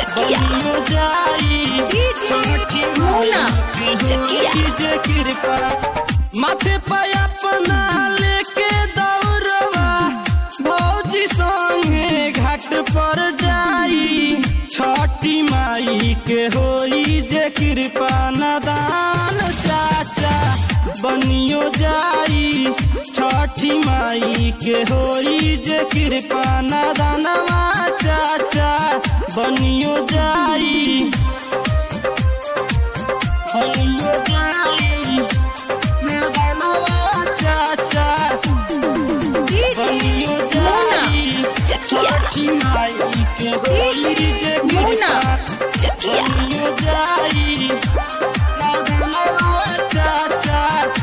बनियो जाई छठी माई के होई जे कृपा। माथे पे अपना लेके दौड़वा भौजी संगे घाट पर जाई छठी माई के होई जे कृपा। नदान चाचा बनियो जाई छठी माई के होई जे कृपा। नदानवा चाचा बनियो जाई बनियो जाई नदानवा चाचा बनियो जाई छठी माई के होई जे कृपा। बनियो जाई नदानवा चाचा।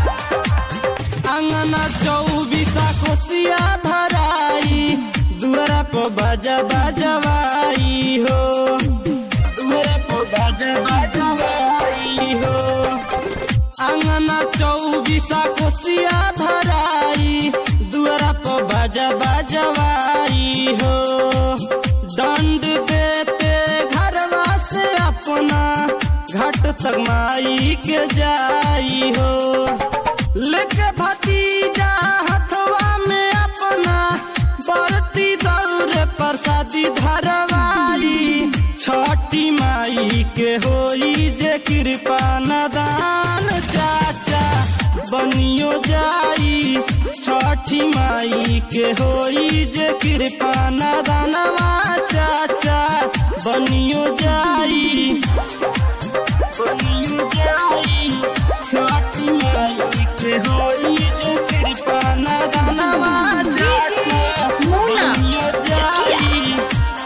अंगना 24 कोसिया भराई दुआरा पर बाजा बाजवाई हो दुआरा पर बाजा बाजवाई हो। अंगना 24 कोसिया भराई दुआरा पर बाजा बाजवाई हो। दंड देते घरवा से अपना घाट तक माई के जाई हो। लेके भतीजा हथवा में अपना बरती दौरे प्रसादी धरवाई छठी माई के होई जे कृपा। नदान चाचा बनियो जाई छठी माई के होई जे कृपा। नदानवा चाचा बनियो जाई बनियो जाई छठी माई के होई जे कृपा। नदानवा चाचा बनियो जाई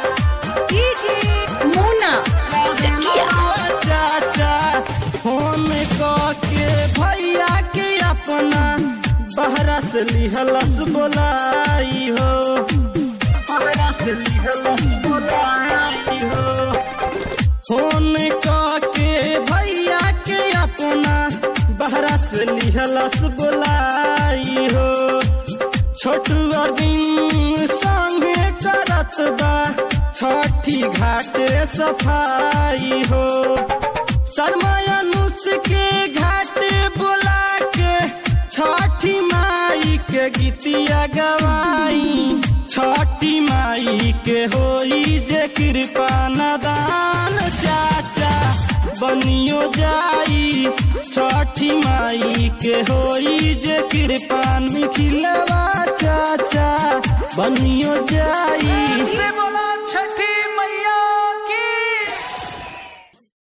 चाचा। फोन के भैया के अपना बहरा से लिहलस बोलाई हो बहरा से लिहलस बोलाई हो। फोन के भैया के अपना बहरा से लिहलस बोलाई हो। छोटू अरविंद संगे करत बा छठी घाटे सफाई हो। सरमानुष के घाटे बोला के छठी माई के गीतिया गवाई छठी माई के होई जे कृपा। नदान चाचा बनियो जाई छठी माई के होई जे कृपा। निखिलवा चाचा बनियो जाई